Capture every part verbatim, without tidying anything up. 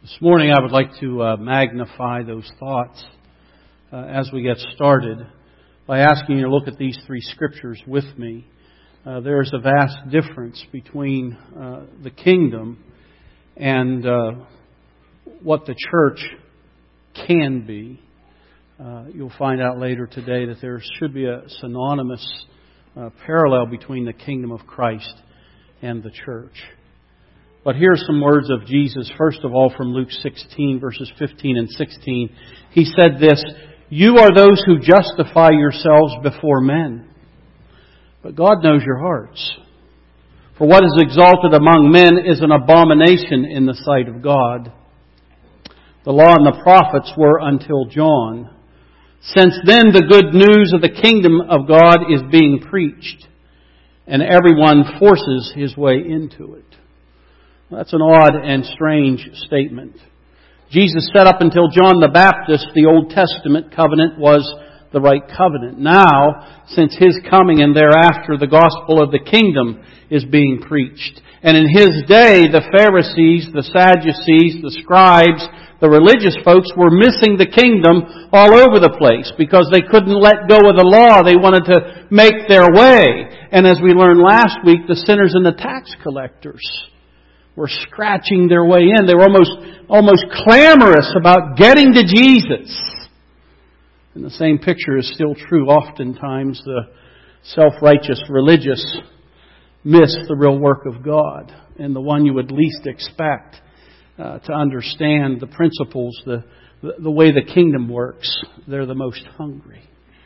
This morning I would like to uh, magnify those thoughts uh, as we get started by asking you to look at these three scriptures with me. Uh, there is a vast difference between uh, the kingdom and uh, what the church can be. Uh, you'll find out later today that there should be a synonymous uh, parallel between the kingdom of Christ and the church. But here's some words of Jesus, first of all from Luke sixteen, verses fifteen and sixteen. He said this, "You are those who justify yourselves before men, but God knows your hearts. For what is exalted among men is an abomination in the sight of God. The law and the prophets were until John. Since then the good news of the kingdom of God is being preached, and everyone forces his way into it." That's an odd and strange statement. Jesus said up until John the Baptist, the Old Testament covenant was the right covenant. Now, since His coming and thereafter, the gospel of the kingdom is being preached. And in His day, the Pharisees, the Sadducees, the scribes, the religious folks were missing the kingdom all over the place because they couldn't let go of the law. They wanted to make their way. And as we learned last week, the sinners and the tax collectors were scratching their way in. They were almost, almost clamorous about getting to Jesus. And the same picture is still true. Oftentimes the self-righteous religious miss the real work of God, and the one you would least expect uh, to understand the principles, the, the, the way the kingdom works. They're the most hungry.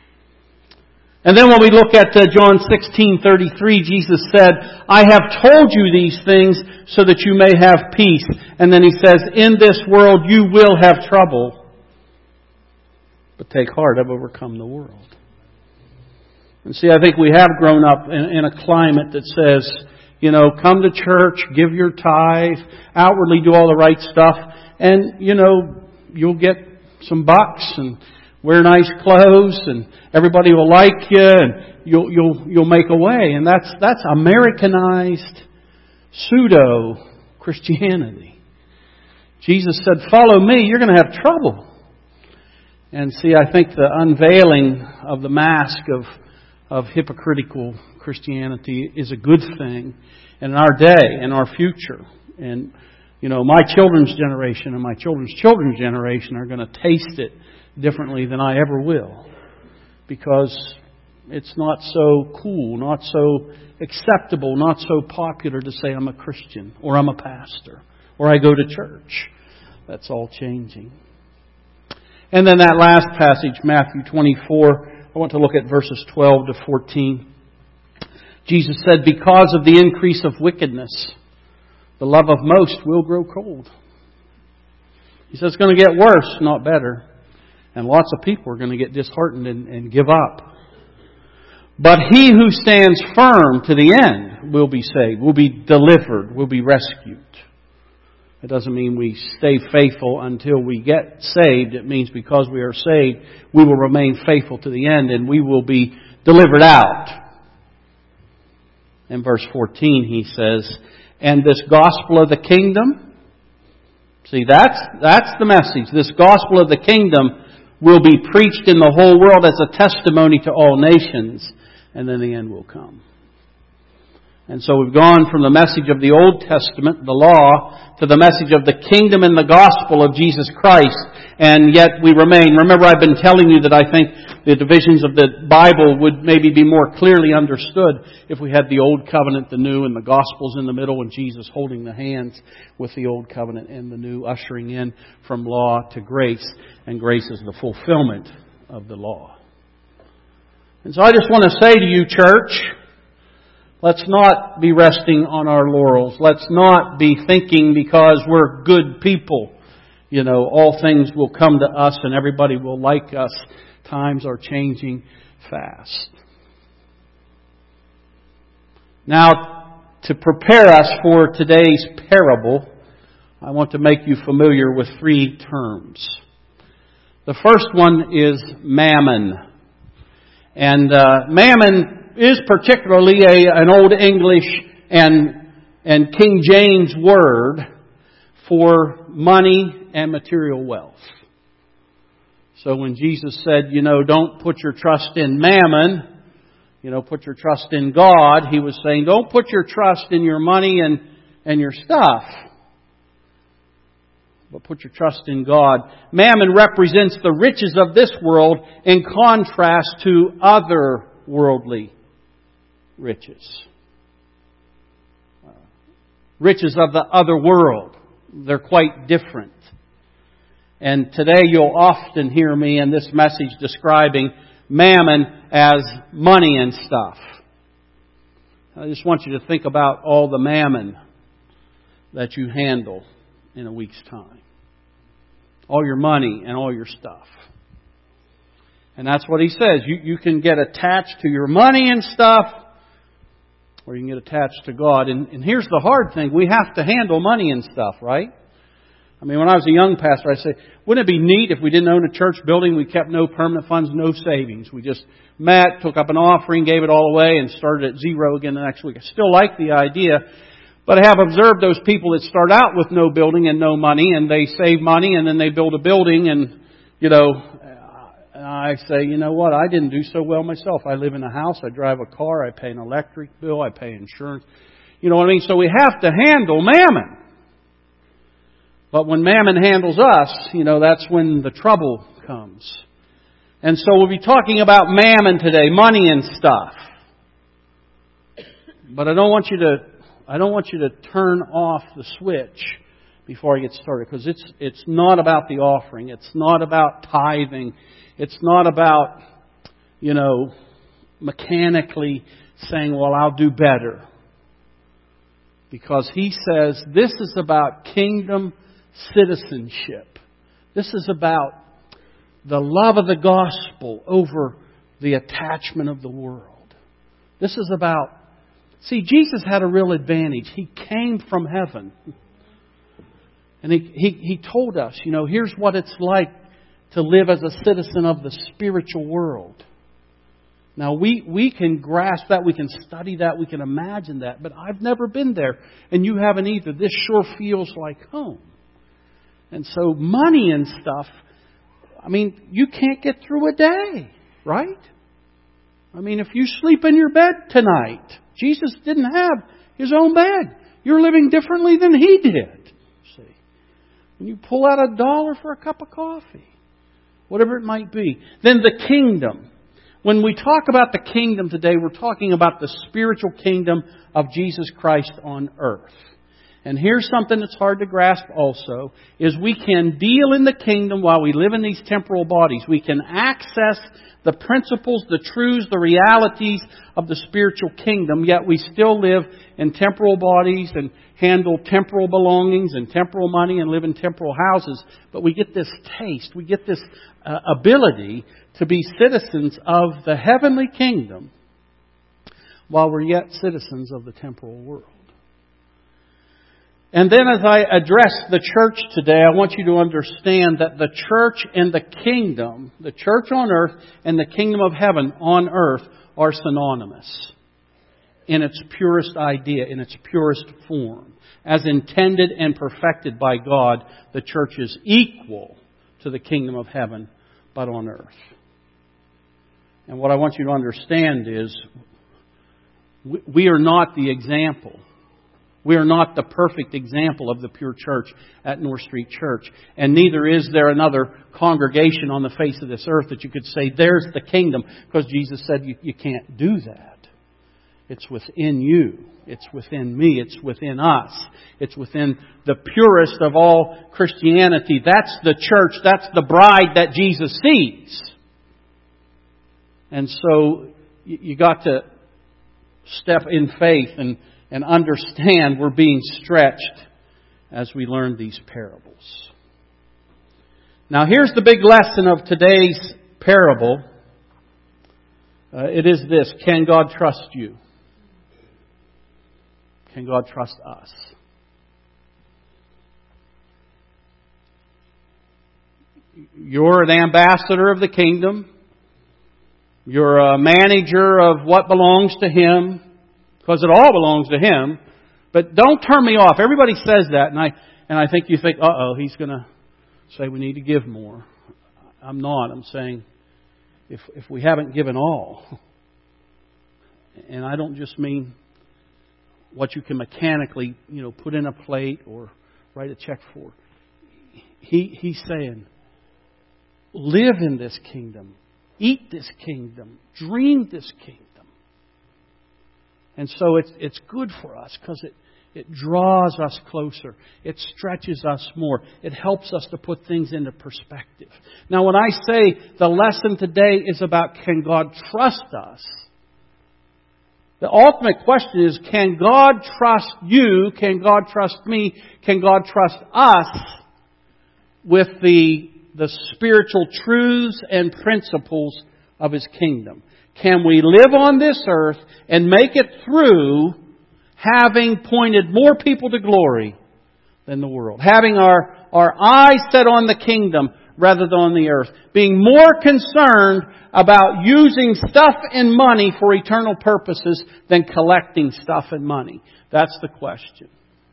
And then when we look at uh, John sixteen thirty-three, Jesus said, "I have told you these things so that you may have peace." And then He says, "In this world you will have trouble. But take heart, I've overcome the world." And see, I think we have grown up in, in a climate that says, you know, come to church, give your tithe, outwardly do all the right stuff, and, you know, you'll get some bucks and wear nice clothes, and everybody will like you, and you'll you'll you'll make a way. And that's that's Americanized pseudo Christianity. Jesus said, "Follow me, you're going to have trouble." And see, I think the unveiling of the mask of of hypocritical Christianity is a good thing in our day, in our future. And you know, my children's generation and my children's children's generation are going to taste it differently than I ever will, because it's not so cool, not so acceptable, not so popular to say I'm a Christian or I'm a pastor or I go to church. That's all changing. And then that last passage, Matthew twenty-four, I want to look at verses twelve to fourteen. Jesus said, "Because of the increase of wickedness, the love of most will grow cold." He says it's going to get worse, not better. And lots of people are going to get disheartened and, and give up. But he who stands firm to the end will be saved, will be delivered, will be rescued. It doesn't mean we stay faithful until we get saved. It means because we are saved, we will remain faithful to the end and we will be delivered out. In verse fourteen he says, "And this gospel of the kingdom," see, that's, that's the message. This gospel of the kingdom will be preached in the whole world as a testimony to all nations, and then the end will come. And so we've gone from the message of the Old Testament, the law, to the message of the kingdom and the gospel of Jesus Christ, and yet we remain. Remember, I've been telling you that I think the divisions of the Bible would maybe be more clearly understood if we had the Old Covenant, the New, and the Gospels in the middle, and Jesus holding the hands with the Old Covenant and the New, ushering in from law to grace, and grace is the fulfillment of the law. And so I just want to say to you, church, let's not be resting on our laurels. Let's not be thinking because we're good people, you know, all things will come to us and everybody will like us. Times are changing fast. Now, to prepare us for today's parable, I want to make you familiar with three terms. The first one is mammon. And uh, mammon is particularly a, an Old English and, and King James word for money and material wealth. So when Jesus said, you know, don't put your trust in mammon, you know, put your trust in God, He was saying, don't put your trust in your money and, and your stuff, but put your trust in God. Mammon represents the riches of this world in contrast to other worldly riches. Riches of the other world. They're quite different. And today you'll often hear me in this message describing mammon as money and stuff. I just want you to think about all the mammon that you handle in a week's time. All your money and all your stuff. And that's what He says. You, you can get attached to your money and stuff, or you can get attached to God. And, and here's the hard thing. We have to handle money and stuff, right? I mean, when I was a young pastor, I say, wouldn't it be neat if we didn't own a church building, we kept no permanent funds, no savings. We just met, took up an offering, gave it all away, and started at zero again the next week. I still like the idea, but I have observed those people that start out with no building and no money, and they save money, and then they build a building, and, you know, I say, you know what, I didn't do so well myself. I live in a house, I drive a car, I pay an electric bill, I pay insurance. You know what I mean? So we have to handle mammon. But when mammon handles us, you know, that's when the trouble comes. And so we'll be talking about mammon today, money and stuff. But I don't want you to, I don't want you to turn off the switch before I get started, because it's it's not about the offering. It's not about tithing. It's not about, you know, mechanically saying, well, I'll do better. Because He says this is about kingdom citizenship. This is about the love of the gospel over the attachment of the world. This is about, see, Jesus had a real advantage. He came from heaven. And he, he, he told us, you know, here's what it's like to live as a citizen of the spiritual world. Now, we, we can grasp that, we can study that, we can imagine that, but I've never been there, and you haven't either. This sure feels like home. And so money and stuff, I mean, you can't get through a day, right? I mean, if you sleep in your bed tonight, Jesus didn't have His own bed. You're living differently than He did. See, when you pull out a dollar for a cup of coffee, whatever it might be, then the kingdom. When we talk about the kingdom today, we're talking about the spiritual kingdom of Jesus Christ on earth. And here's something that's hard to grasp also, is we can deal in the kingdom while we live in these temporal bodies. We can access the principles, the truths, the realities of the spiritual kingdom, yet we still live in temporal bodies and handle temporal belongings and temporal money and live in temporal houses. But we get this taste, we get this uh, ability to be citizens of the heavenly kingdom while we're yet citizens of the temporal world. And then as I address the church today, I want you to understand that the church and the kingdom, the church on earth and the kingdom of heaven on earth are synonymous in its purest idea, in its purest form. As intended and perfected by God, the church is equal to the kingdom of heaven, but on earth. And what I want you to understand is we are not the example. We are not the perfect example of the pure church at North Street Church. And neither is there another congregation on the face of this earth that you could say, there's the kingdom. Because Jesus said you, you can't do that. It's within you. It's within me. It's within us. It's within the purest of all Christianity. That's the church. That's the bride that Jesus sees. And so you, you got to step in faith and And understand we're being stretched as we learn these parables. Now here's the big lesson of today's parable. Uh, it is this: can God trust you? Can God trust us? You're an ambassador of the kingdom. You're a manager of what belongs to Him. Because it all belongs to Him. But don't turn me off. Everybody says that. And I And I think you think, uh-oh, he's going to say we need to give more. I'm not. I'm saying if if we haven't given all, and I don't just mean what you can mechanically, you know, put in a plate or write a check for. He He's saying, live in this kingdom. Eat this kingdom. Dream this kingdom. And so it's it's good for us because it, it draws us closer. It stretches us more. It helps us to put things into perspective. Now when I say the lesson today is about can God trust us? The ultimate question is, can God trust you? Can God trust me? Can God trust us with the, the spiritual truths and principles of His kingdom? Can we live on this earth and make it through having pointed more people to glory than the world? Having our, our eyes set on the kingdom rather than on the earth. Being more concerned about using stuff and money for eternal purposes than collecting stuff and money. That's the question.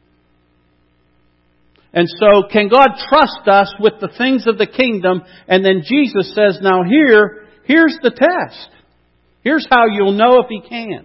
And so, can God trust us with the things of the kingdom? And then Jesus says, now here, here's the test. Here's how you'll know if He can.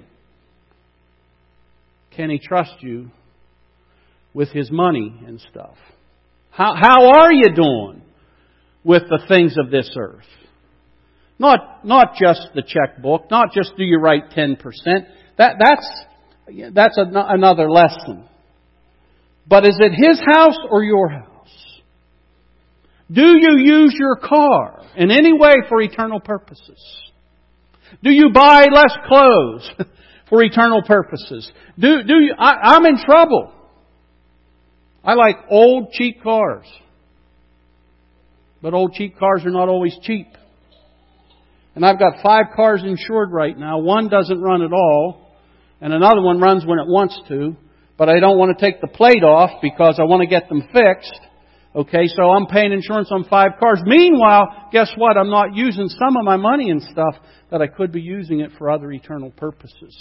Can He trust you with His money and stuff? How, how are you doing with the things of this earth? Not, not just the checkbook, not just do you write ten percent. That, that's, that's an, another lesson. But is it His house or your house? Do you use your car in any way for eternal purposes? Do you buy less clothes for eternal purposes? Do, do you, I, I'm in trouble. I like old, cheap cars. But old, cheap cars are not always cheap. And I've got five cars insured right now. One doesn't run at all. And another one runs when it wants to. But I don't want to take the plate off because I want to get them fixed. Okay, so I'm paying insurance on five cars. Meanwhile, guess what? I'm not using some of my money and stuff that I could be using it for other eternal purposes.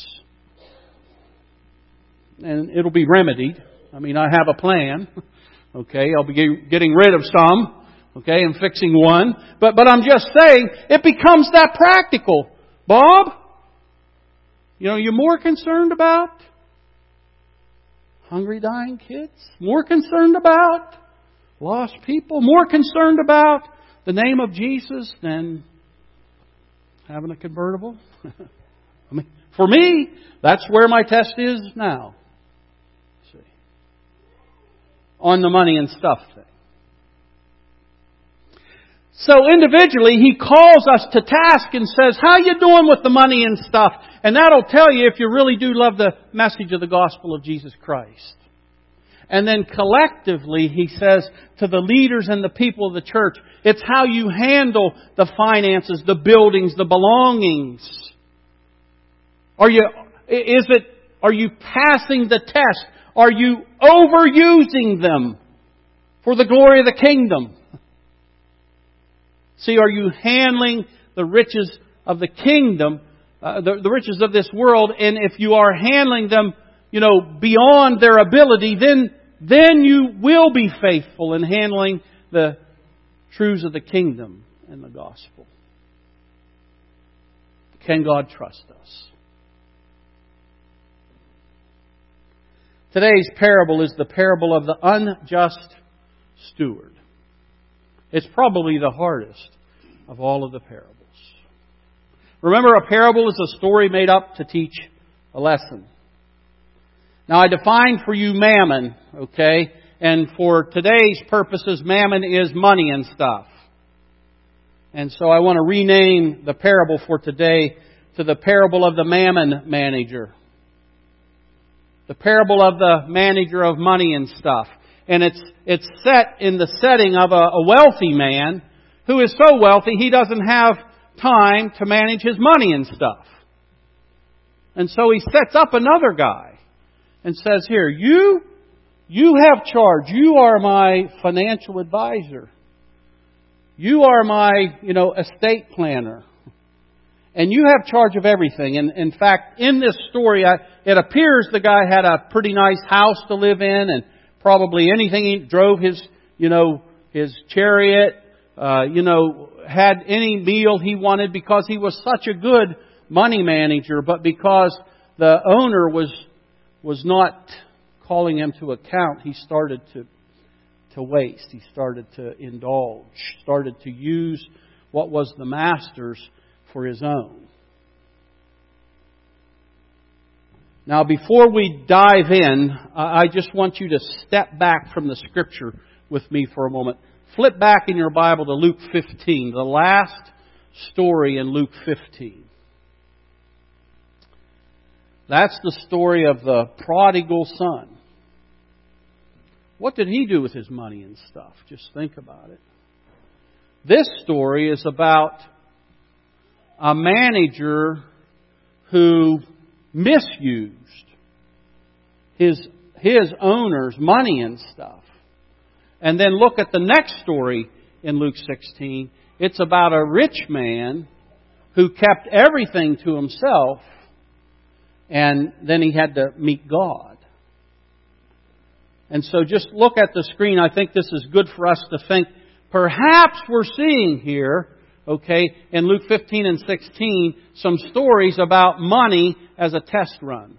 And it'll be remedied. I mean, I have a plan. Okay, I'll be getting rid of some. Okay, and fixing one. But but I'm just saying, it becomes that practical. Bob, you know, you're more concerned about hungry, dying kids? More concerned about lost people? More concerned about the name of Jesus than having a convertible? I mean, for me, that's where my test is now. See, on the money and stuff thing. So individually, He calls us to task and says, how you doing with the money and stuff? And that'll tell you if you really do love the message of the gospel of Jesus Christ. And then collectively, He says to the leaders and the people of the church, it's how you handle the finances, the buildings, the belongings. Are you, is it, are you passing the test? Are you overusing them for the glory of the kingdom? See, are you handling the riches of the kingdom, uh, the, the riches of this world? And if you are handling them, you know, beyond their ability, then then you will be faithful in handling the truths of the kingdom and the gospel. Can God trust us? Today's parable is the parable of the unjust steward. It's probably the hardest of all of the parables. Remember, a parable is a story made up to teach a lesson. Now, I defined for you mammon, okay? And for today's purposes, mammon is money and stuff. And so I want to rename the parable for today to the parable of the mammon manager. The parable of the manager of money and stuff. And it's it's set in the setting of a, a wealthy man who is so wealthy he doesn't have time to manage his money and stuff. And so he sets up another guy and says, here, you, you have charge. You are my financial advisor. You are my, you know, estate planner. And you have charge of everything. And in fact, in this story, I, it appears the guy had a pretty nice house to live in and probably anything. He drove his, you know, his chariot, uh, you know, had any meal he wanted because he was such a good money manager. But because the owner was was not calling him to account, he started to to waste. He started to indulge, started to use what was the master's for his own. Now, before we dive in, I just want you to step back from the Scripture with me for a moment. Flip back in your Bible to Luke fifteen, the last story in Luke fifteen. That's the story of the prodigal son. What did he do with his money and stuff? Just think about it. This story is about a manager who misused his his owner's money and stuff. And then look at the next story in Luke sixteen. It's about a rich man who kept everything to himself, and then he had to meet God. And so just look at the screen. I think this is good for us to think. Perhaps we're seeing here, okay, in Luke fifteen and sixteen, some stories about money as a test run.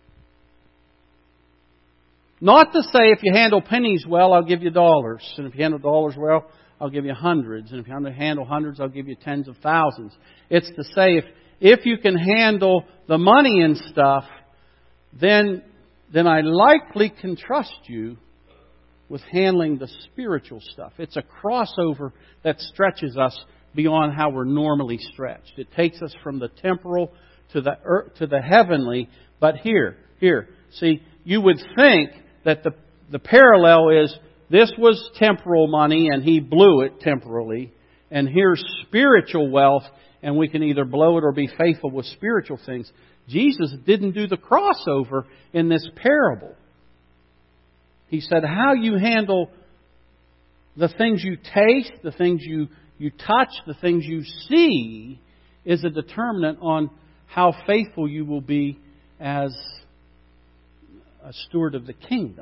Not to say if you handle pennies well, I'll give you dollars. And if you handle dollars well, I'll give you hundreds. And if you handle hundreds, I'll give you tens of thousands. It's to say if, if you can handle the money and stuff, then, then I likely can trust you with handling the spiritual stuff. It's a crossover that stretches us beyond how we're normally stretched. It takes us from the temporal to the earth, to the heavenly. But here, here, see, you would think that the the parallel is this was temporal money and he blew it temporally, and here's spiritual wealth and we can either blow it or be faithful with spiritual things. Jesus didn't do the crossover in this parable. He said how you handle the things you taste, the things you, you touch, the things you see is a determinant on how faithful you will be as a steward of the kingdom.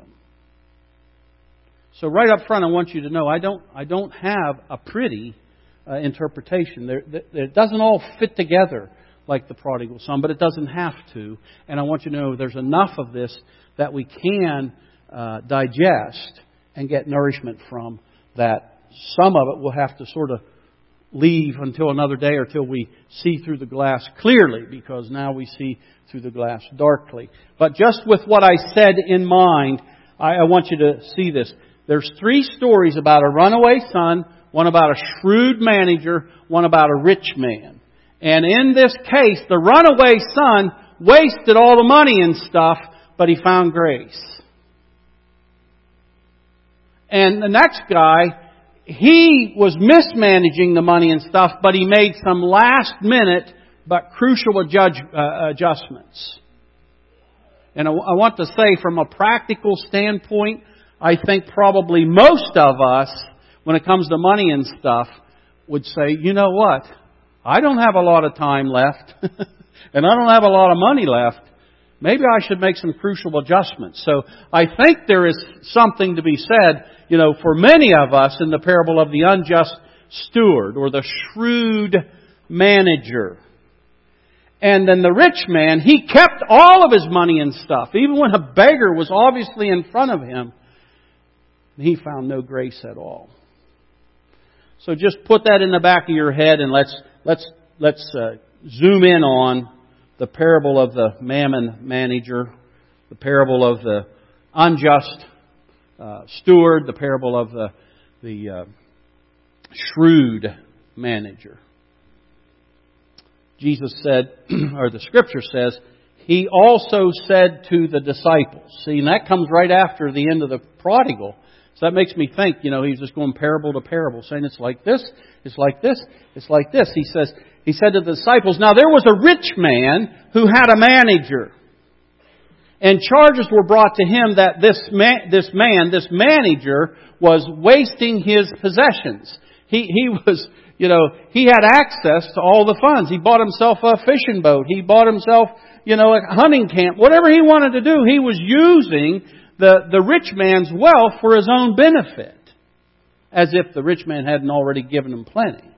So right up front, I want you to know I don't I don't have a pretty uh, interpretation. There, there, it doesn't all fit together like the prodigal son, but it doesn't have to. And I want you to know there's enough of this that we can uh, digest and get nourishment from. That some of it will have to sort of leave until another day or till we see through the glass clearly, because now we see through the glass darkly. But just with what I said in mind, I, I want you to see this. There's three stories about a runaway son, one about a shrewd manager, one about a rich man. And in this case, the runaway son wasted all the money and stuff, but he found grace. And the next guy, he was mismanaging the money and stuff, but he made some last minute but crucial adjudge, uh, adjustments. And I, I want to say from a practical standpoint, I think probably most of us, when it comes to money and stuff, would say, you know what? I don't have a lot of time left, and I don't have a lot of money left. Maybe I should make some crucial adjustments. So I think there is something to be said, you know, for many of us in the parable of the unjust steward or the shrewd manager. And then the rich man, he kept all of his money and stuff. Even when a beggar was obviously in front of him, he found no grace at all. So just put that in the back of your head, and let's let's let's uh, zoom in on the parable of the mammon manager, the parable of the unjust uh, steward, the parable of the the uh, shrewd manager. Jesus said, or the Scripture says, He also said to the disciples. See, and that comes right after the end of the prodigal. So that makes me think, you know, he's just going parable to parable, saying it's like this, it's like this, it's like this. He says, He said to the disciples, now there was a rich man who had a manager. And charges were brought to him that this man, this man, this manager, was wasting his possessions. He, he was, you know, he had access to all the funds. He bought himself a fishing boat. He bought himself, you know, a hunting camp. Whatever he wanted to do, he was using the, the rich man's wealth for his own benefit, as if the rich man hadn't already given him plenty.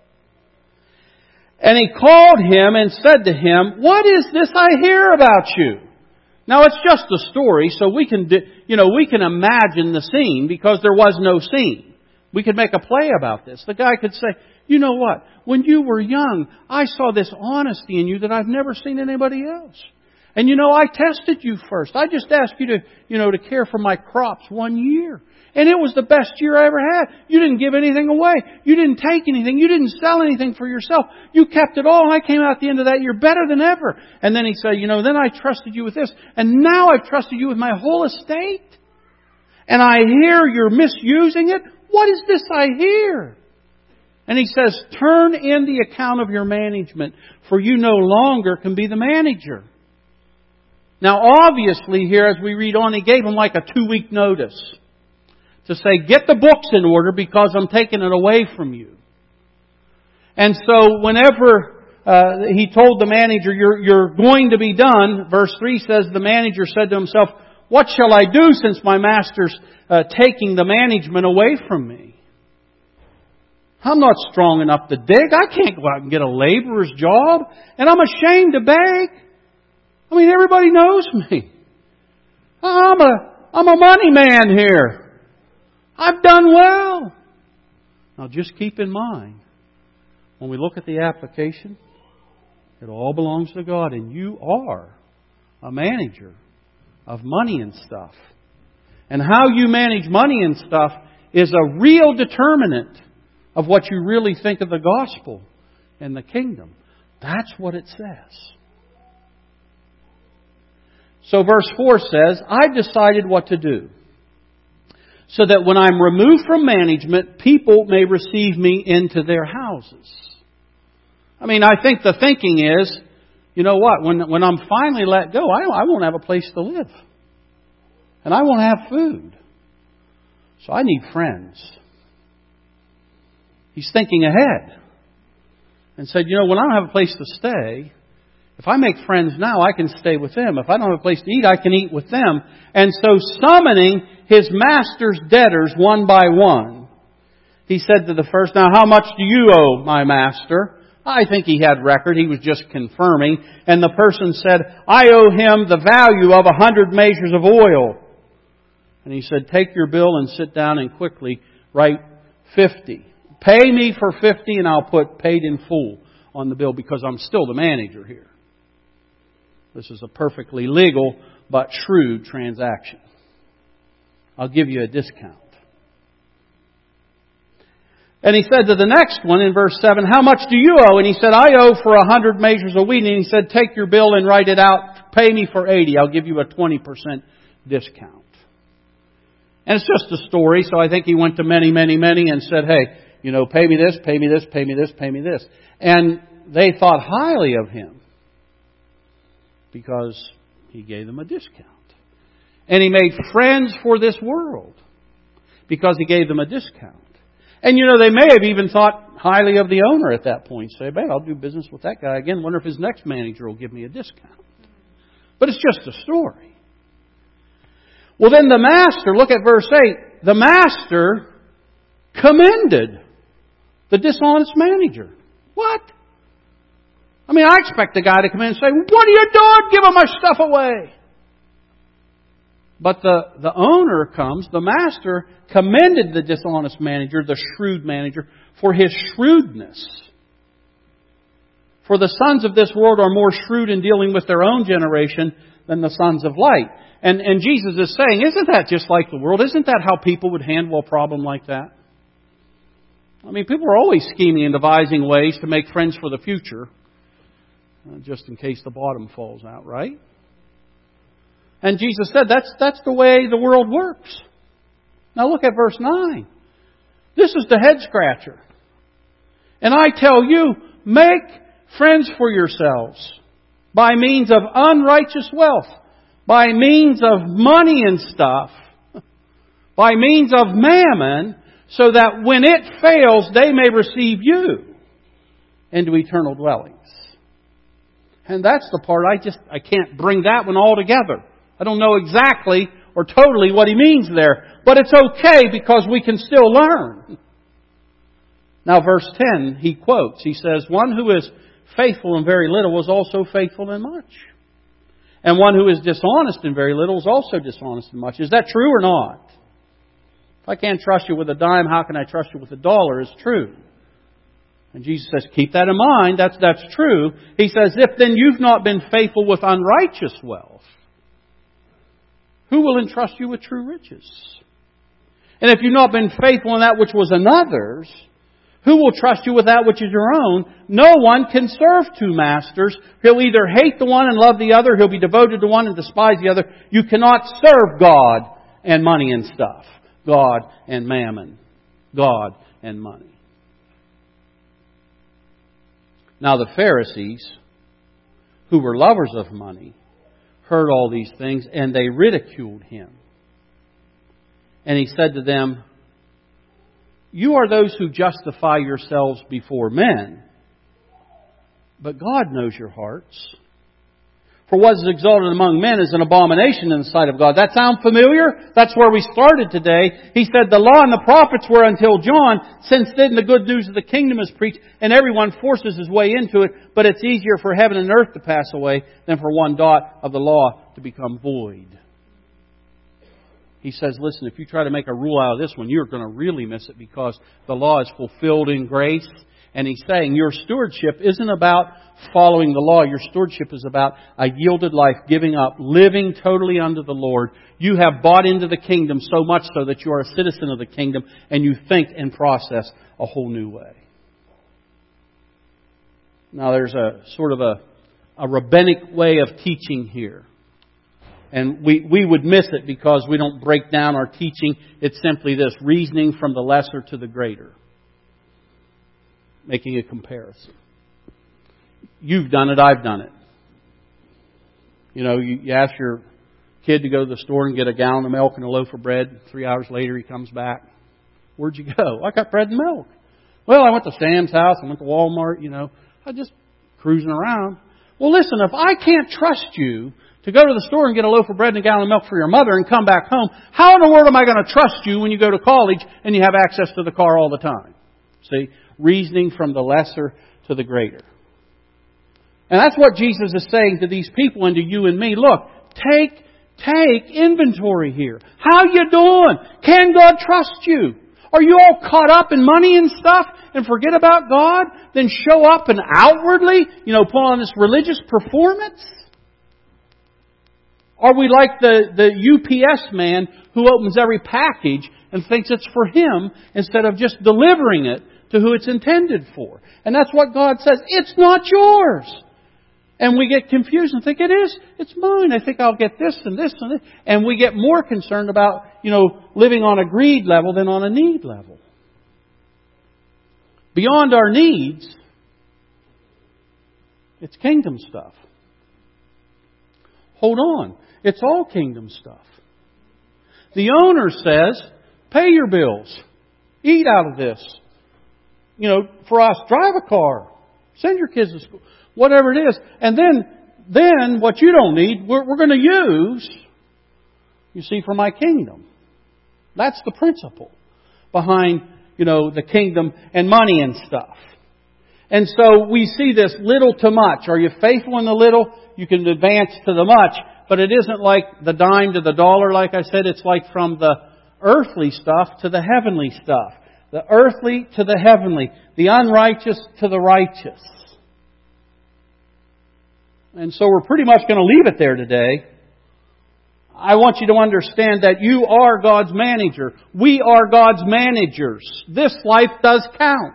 And he called him and said to him, "What is this I hear about you?" Now it's just a story, so we can, you know, we can imagine the scene because there was no scene. We could make a play about this. The guy could say, "You know what? When you were young, I saw this honesty in you that I've never seen in anybody else. And you know, I tested you first. I just asked you to, you know, to care for my crops one year. And it was the best year I ever had. You didn't give anything away. You didn't take anything. You didn't sell anything for yourself. You kept it all. And I came out at the end of that year better than ever." And then he said, "You know, then I trusted you with this. And now I've trusted you with my whole estate. And I hear you're misusing it. What is this I hear?" And he says, "Turn in the account of your management, for you no longer can be the manager." Now, obviously, here as we read on, he gave him like a two-week notice to say, "Get the books in order because I'm taking it away from you." And so whenever uh, he told the manager, you're, you're going to be done, verse three says, the manager said to himself, "What shall I do since my master's uh, taking the management away from me? I'm not strong enough to dig. I can't go out and get a laborer's job. And I'm ashamed to beg. I mean, everybody knows me. I'm a, I'm a money man here. I've done well." Now just keep in mind, when we look at the application, it all belongs to God. And you are a manager of money and stuff. And how you manage money and stuff is a real determinant of what you really think of the gospel and the kingdom. That's what it says. So verse four says, "I've decided what to do, so that when I'm removed from management, people may receive me into their houses." I mean, I think the thinking is, you know what, when when I'm finally let go, I, I won't have a place to live. And I won't have food. So I need friends. He's thinking ahead. And said, you know, when I don't have a place to stay, if I make friends now, I can stay with them. If I don't have a place to eat, I can eat with them. And so summoning his master's debtors one by one, he said to the first, "Now how much do you owe my master?" I think he had record. He was just confirming. And the person said, "I owe him the value of a hundred measures of oil." And he said, "Take your bill and sit down and quickly write fifty. Pay me for fifty and I'll put paid in full on the bill because I'm still the manager here." This is a perfectly legal but shrewd transaction. I'll give you a discount. And he said to the next one in verse seven, "How much do you owe?" And he said, "I owe for a hundred measures of wheat." And he said, "Take your bill and write it out. Pay me for eighty. I'll give you a twenty percent discount." And it's just a story, so I think he went to many, many, many and said, "Hey, you know, pay me this, pay me this, pay me this, pay me this." And they thought highly of him because he gave them a discount. And he made friends for this world because he gave them a discount. And you know, they may have even thought highly of the owner at that point. Say, "Man, I'll do business with that guy again. Wonder if his next manager will give me a discount." But it's just a story. Well, then the master, look at verse eight. The master commended the dishonest manager. What? I mean, I expect the guy to come in and say, "What are you doing? Give my stuff away." But the, the owner comes, the master commended the dishonest manager, the shrewd manager, for his shrewdness. "For the sons of this world are more shrewd in dealing with their own generation than the sons of light." And, and Jesus is saying, isn't that just like the world? Isn't that how people would handle a problem like that? I mean, people are always scheming and devising ways to make friends for the future, just in case the bottom falls out, right? And Jesus said that's that's the way the world works. Now look at verse nine. This is the head scratcher. "And I tell you, make friends for yourselves by means of unrighteous wealth, by means of money and stuff, by means of mammon, so that when it fails, they may receive you into eternal dwellings." And that's the part I just, I can't bring that one all together. I don't know exactly or totally what He means there. But it's okay because we can still learn. Now verse ten, he quotes. He says, one who is faithful in very little is also faithful in much. And one who is dishonest in very little is also dishonest in much. Is that true or not? If I can't trust you with a dime, how can I trust you with a dollar? Is true. And Jesus says, keep that in mind. That's, that's true. He says, if then you've not been faithful with unrighteous wealth, who will entrust you with true riches? And if you've not been faithful in that which was another's, who will trust you with that which is your own? No one can serve two masters. He'll either hate the one and love the other. He'll be devoted to one and despise the other. You cannot serve God and money and stuff. God and mammon. God and money. Now the Pharisees, who were lovers of money, heard all these things and they ridiculed Him. And He said to them, you are those who justify yourselves before men, but God knows your hearts. For what is exalted among men is an abomination in the sight of God. That sound familiar? That's where we started today. He said the law and the prophets were until John. Since then the good news of the kingdom is preached and everyone forces his way into it. But it's easier for heaven and earth to pass away than for one dot of the law to become void. He says, listen, if you try to make a rule out of this one, you're going to really miss it because the law is fulfilled in grace. And He's saying your stewardship isn't about following the law. Your stewardship is about a yielded life, giving up, living totally under the Lord. You have bought into the kingdom so much so that you are a citizen of the kingdom and you think and process a whole new way. Now there's a sort of a, a rabbinic way of teaching here. And we, we would miss it because we don't break down our teaching. It's simply this, reasoning from the lesser to the greater. Making a comparison. You've done it, I've done it. You know, you, you ask your kid to go to the store and get a gallon of milk and a loaf of bread. Three hours later he comes back. Where'd you go? I got bread and milk. Well, I went to Sam's house, I went to Walmart, you know. I just cruising around. Well, listen, if I can't trust you to go to the store and get a loaf of bread and a gallon of milk for your mother and come back home, how in the world am I going to trust you when you go to college and you have access to the car all the time? See? Reasoning from the lesser to the greater. And that's what Jesus is saying to these people and to you and me. Look, take, take inventory here. How you doing? Can God trust you? Are you all caught up in money and stuff and forget about God? Then show up and outwardly, you know, put on this religious performance? Are we like the, the U P S man who opens every package and thinks it's for him instead of just delivering it to who it's intended for? And that's what God says. It's not yours. And we get confused and think it is. It's mine. I think I'll get this and this and this. And we get more concerned about, you know, living on a greed level than on a need level. Beyond our needs, it's kingdom stuff. Hold on. It's all kingdom stuff. The owner says, pay your bills. Eat out of this. You know, for us, drive a car. Send your kids to school. Whatever it is. And then, then what you don't need, we're, we're going to use, you see, for my kingdom. That's the principle behind, you know, the kingdom and money and stuff. And so we see this little to much. Are you faithful in the little? You can advance to the much. But it isn't like the dime to the dollar, like I said. It's like from the earthly stuff to the heavenly stuff. The earthly to the heavenly. The unrighteous to the righteous. And so we're pretty much going to leave it there today. I want you to understand that you are God's manager. We are God's managers. This life does count.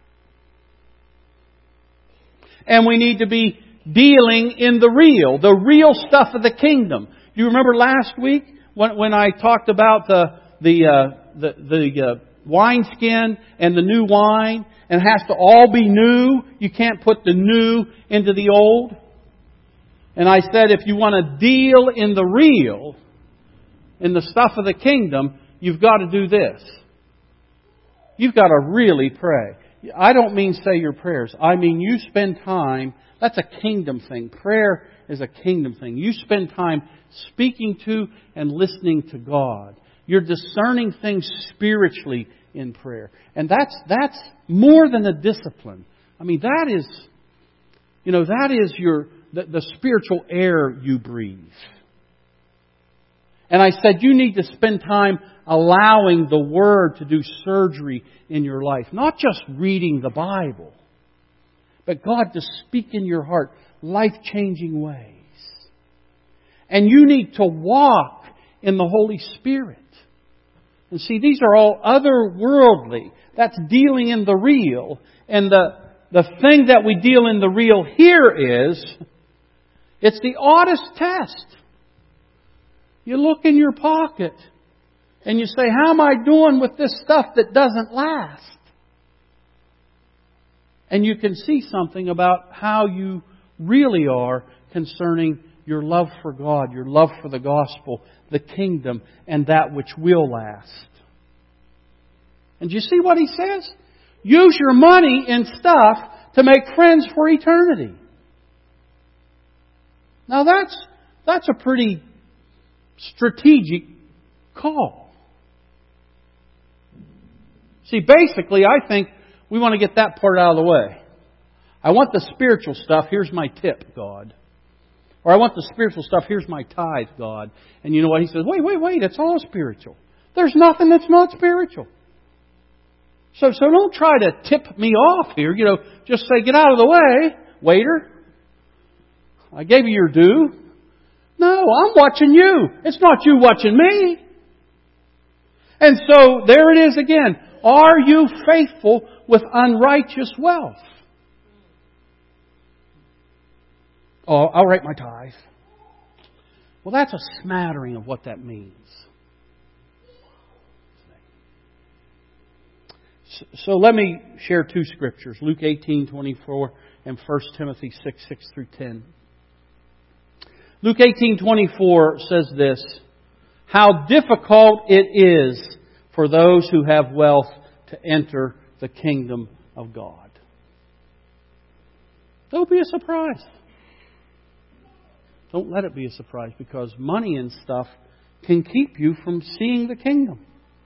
And we need to be dealing in the real, the real stuff of the kingdom. Do you remember last week when, when I talked about the the uh, the, the uh, wineskin and the new wine, and it has to all be new? You can't put the new into the old. And I said, if you want to deal in the real, in the stuff of the kingdom, you've got to do this. You've got to really pray. I don't mean say your prayers. I mean you spend time. That's a kingdom thing. Prayer is a kingdom thing. You spend time speaking to and listening to God. You're discerning things spiritually in prayer. And that's that's more than a discipline. I mean, that is, you know, that is your the, the spiritual air you breathe. And I said you need to spend time allowing the Word to do surgery in your life. Not just reading the Bible, but God to speak in your heart life-changing ways. And you need to walk in the Holy Spirit. And see, these are all otherworldly. That's dealing in the real. And the, the thing that we deal in the real here is, it's the oddest test. You look in your pocket and you say, how am I doing with this stuff that doesn't last? And you can see something about how you really are concerning your love for God, your love for the gospel, the kingdom, and that which will last. And do you see what he says? Use your money in stuff to make friends for eternity. Now that's that's a pretty strategic call. See, basically, I think we want to get that part out of the way. I want the spiritual stuff. Here's my tip, God. Or I want the spiritual stuff. Here's my tithe, God. And you know what? He says, wait, wait, wait. It's all spiritual. There's nothing that's not spiritual. So, so don't try to tip me off here. You know, just say, get out of the way, waiter. I gave you your due. No, I'm watching you. It's not you watching me. And so there it is again. Are you faithful with unrighteous wealth? Oh, I'll write my tithe. Well, that's a smattering of what that means. So let me share two scriptures. Luke eighteen twenty-four and First Timothy six, six through ten. Luke eighteen twenty-four says this, how difficult it is for those who have wealth to enter the kingdom of God. Don't be a surprise. Don't let it be a surprise, because money and stuff can keep you from seeing the kingdom.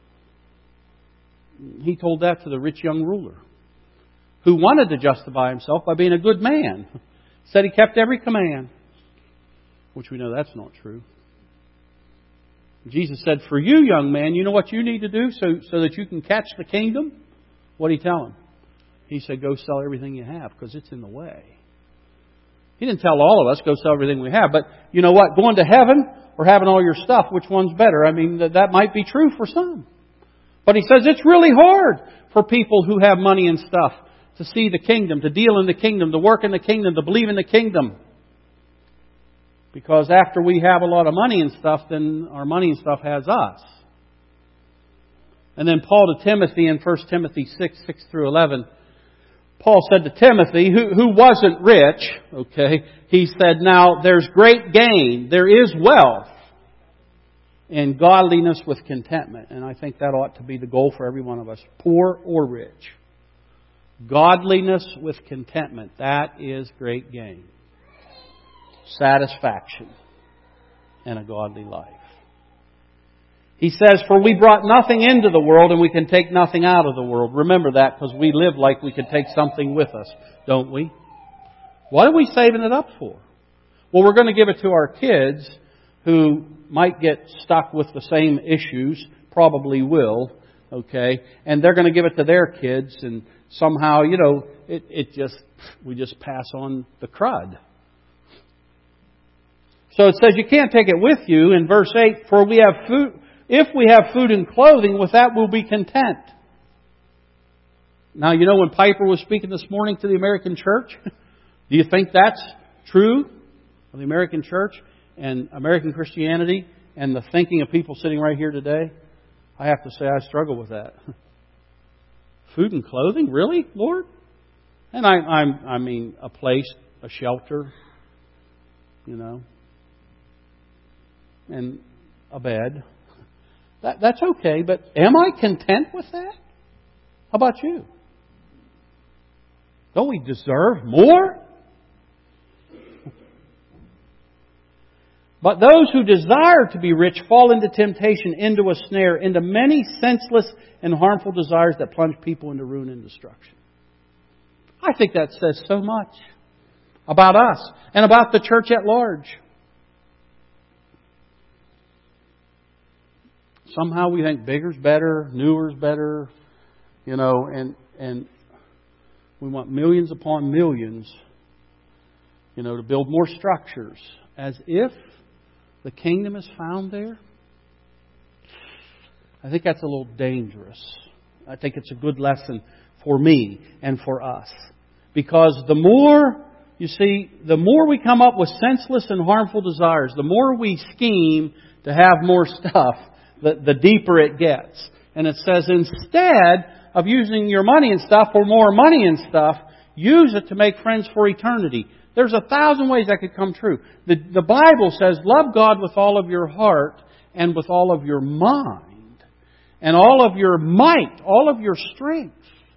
He told that to the rich young ruler who wanted to justify himself by being a good man. Said he kept every command, which we know that's not true. Jesus said, for you, young man, you know what you need to do so, so that you can catch the kingdom? What did he tell him? He said, go sell everything you have, because it's in the way. He didn't tell all of us, go sell everything we have. But you know what? Going to heaven or having all your stuff, which one's better? I mean, that, that might be true for some. But he says it's really hard for people who have money and stuff to see the kingdom, to deal in the kingdom, to work in the kingdom, to believe in the kingdom. Because after we have a lot of money and stuff, then our money and stuff has us. And then Paul to Timothy in First Timothy six, six through eleven, Paul said to Timothy, who, who wasn't rich, okay, he said, now there's great gain, there is wealth in godliness with contentment. And I think that ought to be the goal for every one of us, poor or rich. Godliness with contentment, that is great gain. Satisfaction in a godly life. He says, for we brought nothing into the world and we can take nothing out of the world. Remember that, because we live like we can take something with us, don't we? What are we saving it up for? Well, we're going to give it to our kids who might get stuck with the same issues, probably will, okay? And they're going to give it to their kids, and somehow, you know, it, it just, we just pass on the crud. So it says you can't take it with you in verse eight, for we have food, if we have food and clothing, with that we'll be content. Now, you know, when Piper was speaking this morning to the American church, do you think that's true of the American church and American Christianity and the thinking of people sitting right here today? I have to say I struggle with that. Food and clothing? Really, Lord? And I, I'm, I mean, a place, a shelter, you know, and a bed. That, that's okay, but am I content with that? How about you? Don't we deserve more? But those who desire to be rich fall into temptation, into a snare, into many senseless and harmful desires that plunge people into ruin and destruction. I think that says so much about us and about the church at large. Somehow we think bigger's better, newer's better, you know, and and we want millions upon millions, you know, to build more structures, as if the kingdom is found there. I think that's a little dangerous. I think it's a good lesson for me and for us. Because the more, you see, the more we come up with senseless and harmful desires, the more we scheme to have more stuff, the, the deeper it gets. And it says, instead of using your money and stuff for more money and stuff, use it to make friends for eternity. There's a thousand ways that could come true. The, the Bible says, love God with all of your heart and with all of your mind and all of your might, all of your strength.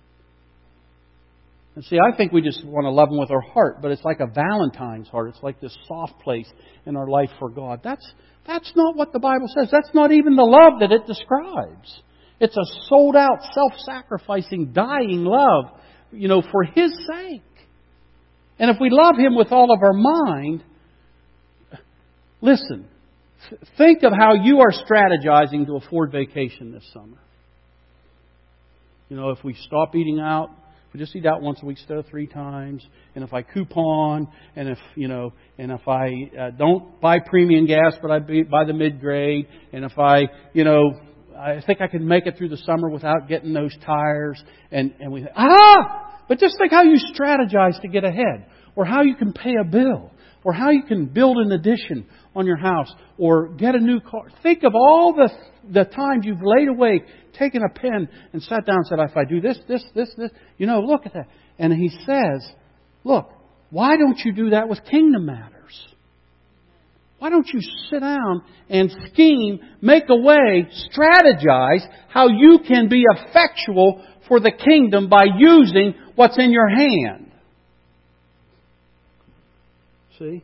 And see, I think we just want to love Him with our heart, but it's like a Valentine's heart. It's like this soft place in our life for God. That's, that's not what the Bible says. That's not even the love that it describes. It's a sold out, self-sacrificing, dying love, you know, for His sake. And if we love Him with all of our mind, listen, think of how you are strategizing to afford vacation this summer. You know, if we stop eating out, if we just eat out once a week instead of three times, and if I coupon, and if, you know, and if I uh, don't buy premium gas, but I buy the mid-grade, and if I, you know, I think I can make it through the summer without getting those tires, and, and we think, ah! But just think how you strategize to get ahead, or how you can pay a bill, or how you can build an addition on your house, or get a new car. Think of all the the times you've laid awake, taken a pen and sat down and said, if I do this, this, this, this, you know, look at that. And He says, look, why don't you do that with kingdom matters? Why don't you sit down and scheme, make a way, strategize how you can be effectual for the kingdom by using what's in your hand? See?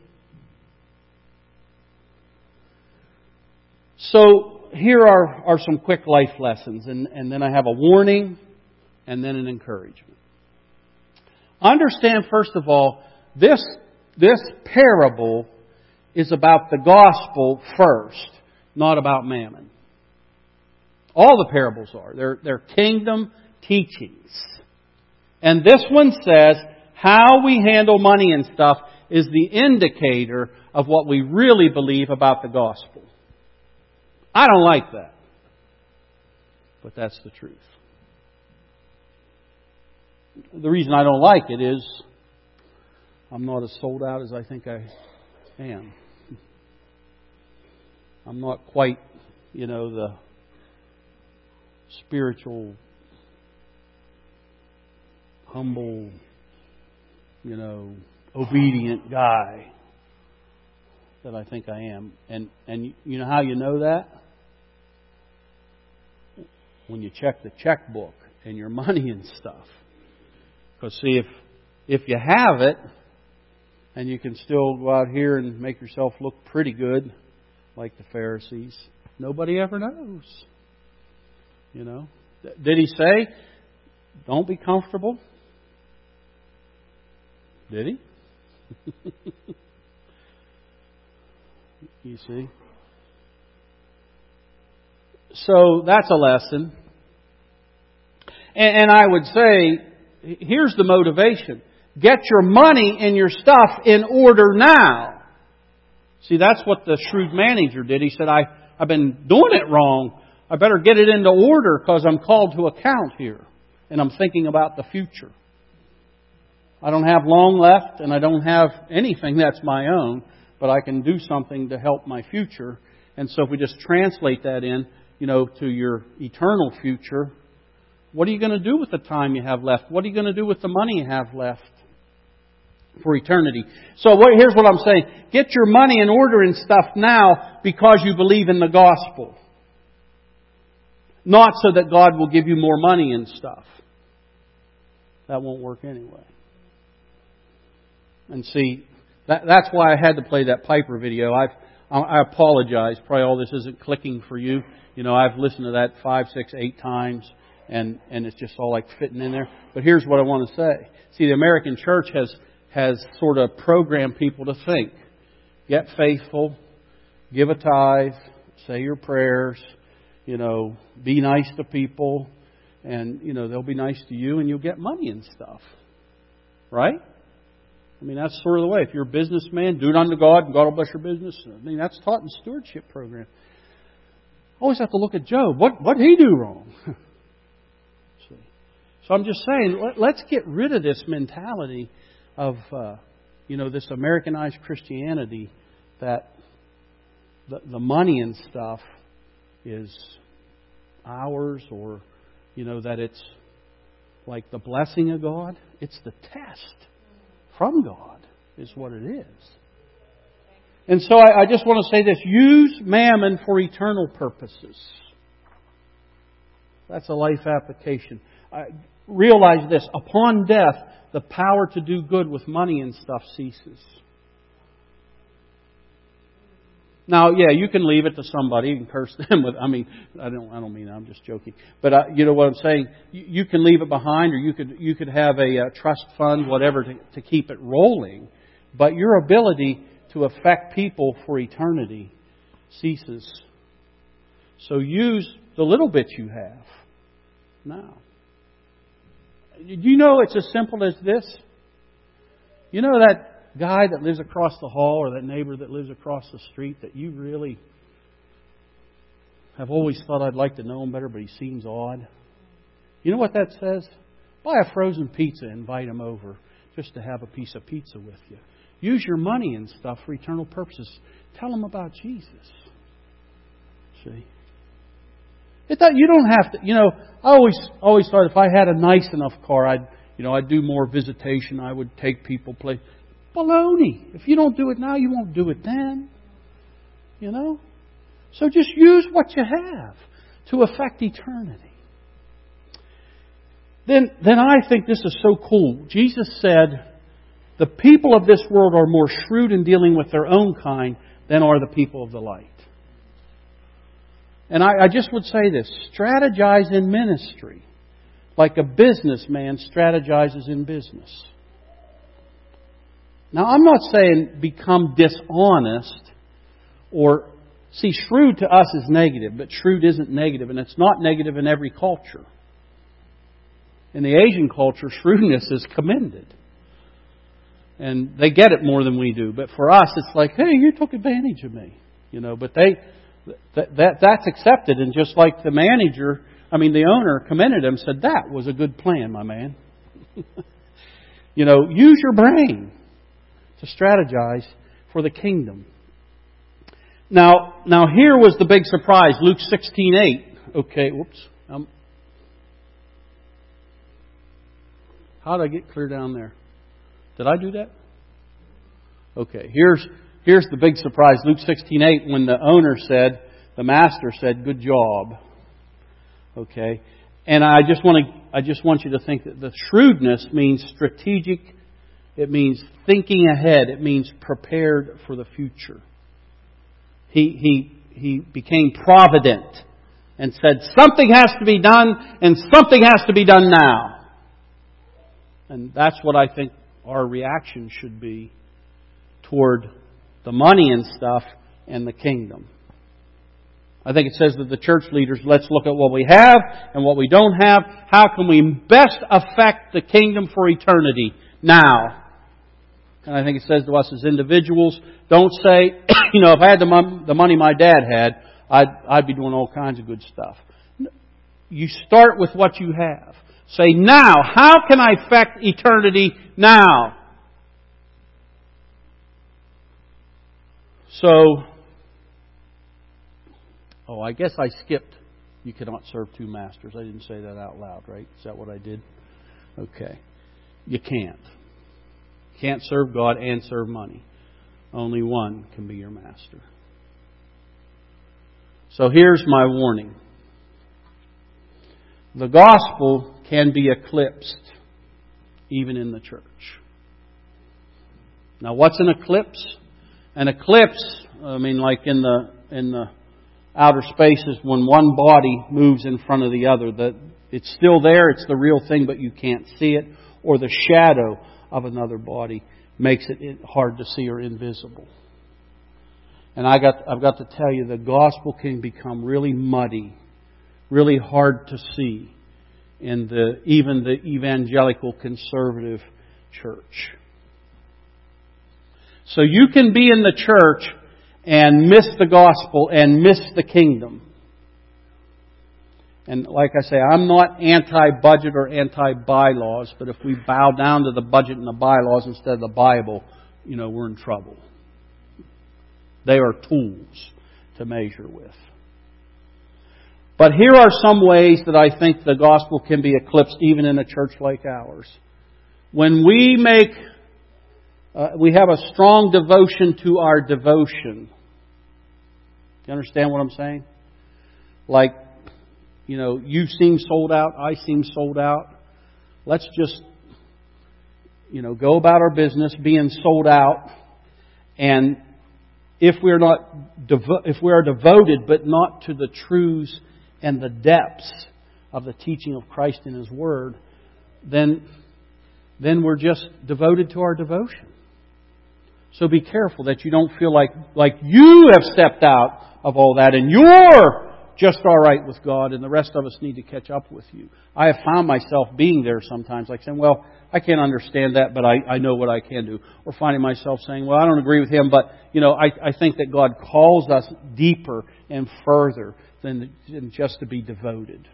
So here are, are some quick life lessons, and, and then I have a warning and then an encouragement. Understand, first of all, this, this parable is about the gospel first, not about mammon. All the parables are. They're, they're kingdom teachings. And this one says how we handle money and stuff is the indicator of what we really believe about the gospel. I don't like that. But that's the truth. The reason I don't like it is I'm not as sold out as I think I am. I'm not quite, you know, the spiritual, humble, you know, obedient guy that I think I am. And and you know how you know that? When you check the checkbook and your money and stuff. Because see, if if you have it, and you can still go out here and make yourself look pretty good, like the Pharisees, nobody ever knows. You know? Did He say, don't be comfortable? Did He? You see? So that's a lesson. And, and I would say, here's the motivation. Get your money and your stuff in order now. See, that's what the shrewd manager did. He said, I, I've been doing it wrong. I better get it into order because I'm called to account here. And I'm thinking about the future. I don't have long left and I don't have anything that's my own, but I can do something to help my future. And so if we just translate that in, you know, to your eternal future, what are you going to do with the time you have left? What are you going to do with the money you have left for eternity? So what, here's what I'm saying. Get your money in order and stuff now because you believe in the gospel. Not so that God will give you more money and stuff. That won't work anyway. And see, that, that's why I had to play that Piper video. I've I apologize. Probably all this isn't clicking for you. You know, I've listened to that five, six, eight times, and, and it's just all like fitting in there. But here's what I want to say. See, the American church has, has sort of programmed people to think. Get faithful, give a tithe, say your prayers, you know, be nice to people, and, you know, they'll be nice to you, and you'll get money and stuff. Right? I mean, that's sort of the way. If you're a businessman, do it unto God, and God will bless your business. I mean, that's taught in the stewardship program. Always have to look at Job. What what did he do wrong? See. So I'm just saying, let, let's get rid of this mentality of, uh, you know, this Americanized Christianity that the, the money and stuff is ours, or, you know, that it's like the blessing of God. It's the test from God is what it is. And so I, I just want to say this. Use mammon for eternal purposes. That's a life application. I realize this. Upon death, the power to do good with money and stuff ceases. Now, yeah, you can leave it to somebody and curse them with. I mean, I don't. I don't mean that. I'm just joking. But uh, you know what I'm saying. You, you can leave it behind, or you could you could have a uh, trust fund, whatever, to, to keep it rolling. But your ability to affect people for eternity ceases. So use the little bit you have now. Do you know it's as simple as this? You know that guy that lives across the hall, or that neighbor that lives across the street that you really have always thought I'd like to know him better, but he seems odd? You know what that says? Buy a frozen pizza and invite him over just to have a piece of pizza with you. Use your money and stuff for eternal purposes. Tell him about Jesus. See? It does, you don't have to, you know, I always always thought if I had a nice enough car, I'd, you know, I'd do more visitation. I would take people place. Baloney. If you don't do it now, you won't do it then. You know? So just use what you have to affect eternity. Then, then I think this is so cool. Jesus said, the people of this world are more shrewd in dealing with their own kind than are the people of the light. And I, I just would say this. Strategize in ministry like a businessman strategizes in business. Now, I'm not saying become dishonest or... See, shrewd to us is negative, but shrewd isn't negative, and it's not negative in every culture. In the Asian culture, shrewdness is commended. And they get it more than we do. But for us, it's like, hey, you took advantage of me. You know, but they that, that that's accepted. And just like the manager, I mean, the owner commended him, said, that was a good plan, my man. You know, use your brain to strategize for the kingdom. Now, now here was the big surprise. Luke sixteen eight. Okay, whoops. Um, how did I get clear down there? Did I do that? Okay, here's here's the big surprise. Luke sixteen eight, when the owner said, the master said, "Good job." Okay, and I just want to I just want you to think that the shrewdness means strategic. It means thinking ahead. It means prepared for the future. He, he, he became provident and said, something has to be done, and something has to be done now. And that's what I think our reaction should be toward the money and stuff and the kingdom. I think it says that the church leaders, let's look at what we have and what we don't have. How can we best affect the kingdom for eternity now? And I think it says to us as individuals, don't say, you know, if I had the, mon- the money my dad had, I'd, I'd be doing all kinds of good stuff. You start with what you have. Say, now, how can I affect eternity now? So, oh, I guess I skipped, you cannot serve two masters. I didn't say that out loud, right? Is that what I did? Okay. You can't. Can't serve God and serve money. Only one can be your master. So here's my warning. The gospel can be eclipsed even in the church. Now what's an eclipse? An eclipse, I mean, like in the in the outer spaces, when one body moves in front of the other, that it's still there, it's the real thing, but you can't see it, or the shadow of another body makes it hard to see or invisible. And I got I've got to tell you, the gospel can become really muddy, really hard to see in the even the evangelical conservative church. So you can be in the church and miss the gospel and miss the kingdom. And like I say, I'm not anti-budget or anti-bylaws, but if we bow down to the budget and the bylaws instead of the Bible, you know, we're in trouble. They are tools to measure with. But here are some ways that I think the gospel can be eclipsed even in a church like ours. When we make, uh, we have a strong devotion to our devotion. Do you understand what I'm saying? Like, you know, you seem sold out, I seem sold out. Let's just, you know, go about our business being sold out. And if we're not, devo- if we are devoted, but not to the truths and the depths of the teaching of Christ in His Word, then, then we're just devoted to our devotion. So be careful that you don't feel like, like you have stepped out of all that and you're just all right with God, and the rest of us need to catch up with you. I have found myself being there sometimes, like saying, well, I can't understand that, but I, I know what I can do. Or finding myself saying, well, I don't agree with him, but, you know, I, I think that God calls us deeper and further than, than just to be devoted.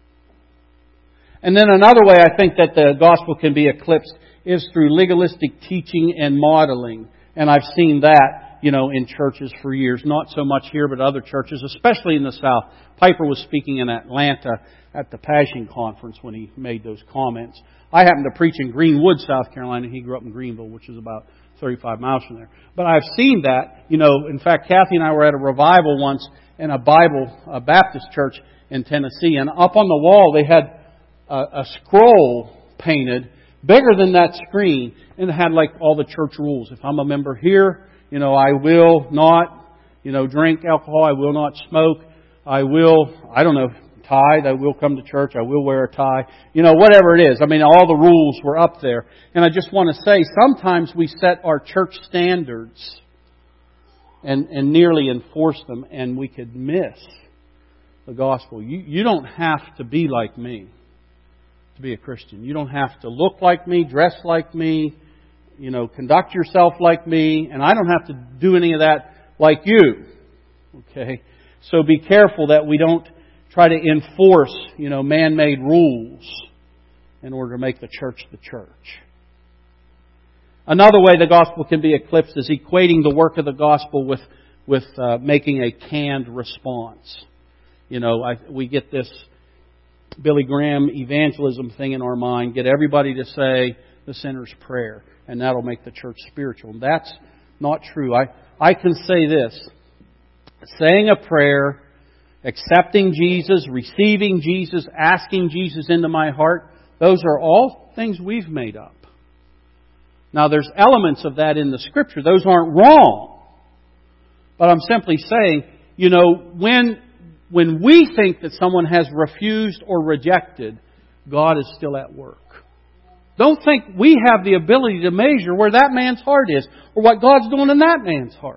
And then another way I think that the gospel can be eclipsed is through legalistic teaching and modeling. And I've seen that, you know, in churches for years. Not so much here, but other churches, especially in the South. Piper was speaking in Atlanta at the Passion Conference when he made those comments. I happened to preach in Greenwood, South Carolina. He grew up in Greenville, which is about thirty-five miles from there. But I've seen that. You know, in fact, Kathy and I were at a revival once in a Bible a Baptist church in Tennessee. And up on the wall, they had a, a scroll painted bigger than that screen. And it had like all the church rules. If I'm a member here, you know, I will not, you know, drink alcohol. I will not smoke. I will, I don't know, tithe. I will come to church. I will wear a tie. You know, whatever it is. I mean, all the rules were up there. And I just want to say, sometimes we set our church standards and, and nearly enforce them, and we could miss the gospel. You, you don't have to be like me to be a Christian. You don't have to look like me, dress like me, you know, conduct yourself like me, and I don't have to do any of that like you. Okay? So be careful that we don't try to enforce, you know, man-made rules in order to make the church the church. Another way the gospel can be eclipsed is equating the work of the gospel with with uh, making a canned response. You know, I, we get this Billy Graham evangelism thing in our mind, get everybody to say the sinner's prayer, and that'll make the church spiritual. And that's not true. I, I can say this. Saying a prayer, accepting Jesus, receiving Jesus, asking Jesus into my heart, those are all things we've made up. Now, there's elements of that in the Scripture. Those aren't wrong. But I'm simply saying, you know, when, when we think that someone has refused or rejected, God is still at work. Don't think we have the ability to measure where that man's heart is or what God's doing in that man's heart.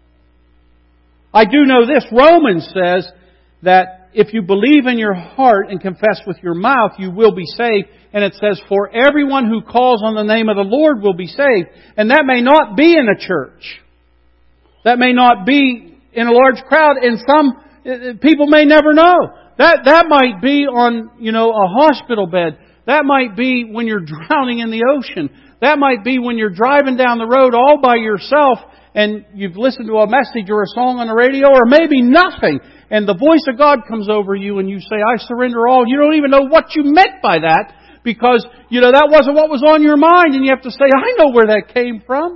I do know this. Romans says that if you believe in your heart and confess with your mouth, you will be saved. And it says, for everyone who calls on the name of the Lord will be saved. And that may not be in a church. That may not be in a large crowd. And some people may never know. That, that might be on, you know, a hospital bed. That might be when you're drowning in the ocean. That might be when you're driving down the road all by yourself and you've listened to a message or a song on the radio, or maybe nothing. And the voice of God comes over you and you say, I surrender all. You don't even know what you meant by that because, you know, that wasn't what was on your mind. And you have to say, I know where that came from.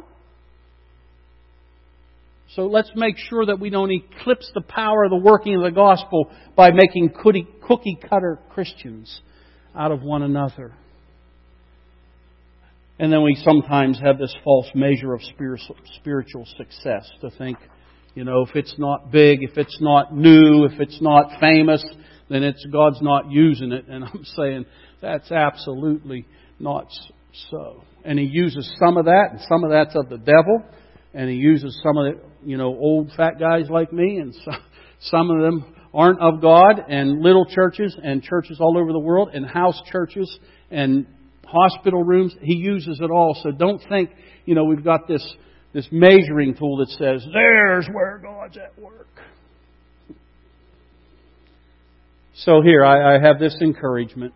So let's make sure that we don't eclipse the power of the working of the gospel by making cookie-cutter Christians out of one another. And then we sometimes have this false measure of spiritual success to think, You know, if it's not big, if it's not new, if it's not famous, then it's God's not using it. And I'm saying that's absolutely not so. And He uses some of that, and some of that's of the devil. And He uses some of the, you know, old fat guys like me, and so, some of them aren't of God, and little churches, and churches all over the world, and house churches, and hospital rooms. He uses it all. So don't think, you know, we've got this, this measuring tool that says, there's where God's at work. So here, I, I have this encouragement.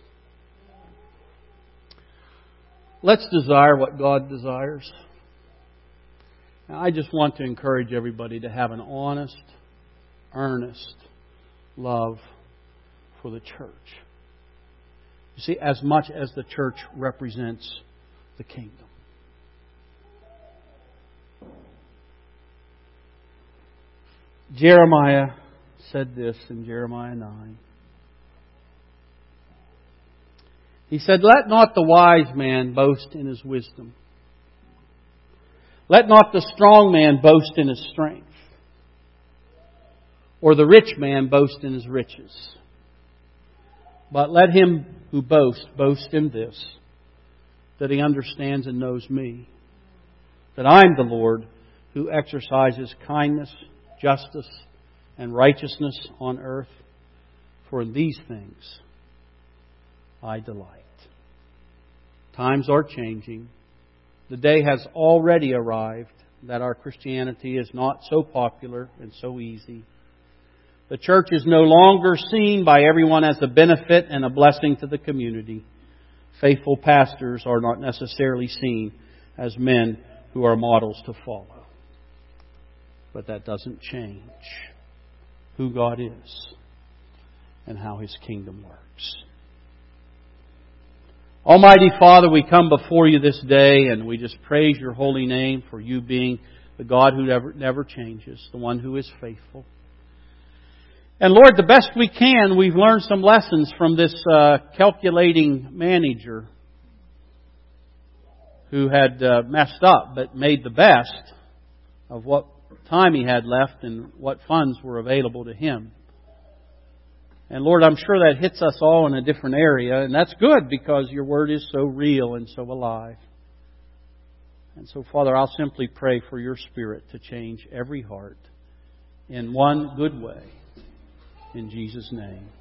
Let's desire what God desires. Now, I just want to encourage everybody to have an honest, earnest love for the church. You see, as much as the church represents the kingdom. Jeremiah said this in Jeremiah nine. He said, "Let not the wise man boast in his wisdom. Let not the strong man boast in his strength, or the rich man boast in his riches. But let him who boasts boast in this, that he understands and knows me, that I am the Lord who exercises kindness, justice, and righteousness on earth. For in these things I delight." Times are changing. The day has already arrived that our Christianity is not so popular and so easy. The church is no longer seen by everyone as a benefit and a blessing to the community. Faithful pastors are not necessarily seen as men who are models to follow. But that doesn't change who God is and how His kingdom works. Almighty Father, we come before You this day and we just praise Your holy name for You being the God who never, never changes, the one who is faithful. And Lord, the best we can, we've learned some lessons from this uh, calculating manager who had uh, messed up but made the best of what time he had left and what funds were available to him. And Lord, I'm sure that hits us all in a different area, and that's good because Your Word is so real and so alive. And so, Father, I'll simply pray for Your Spirit to change every heart in one good way. In Jesus' name.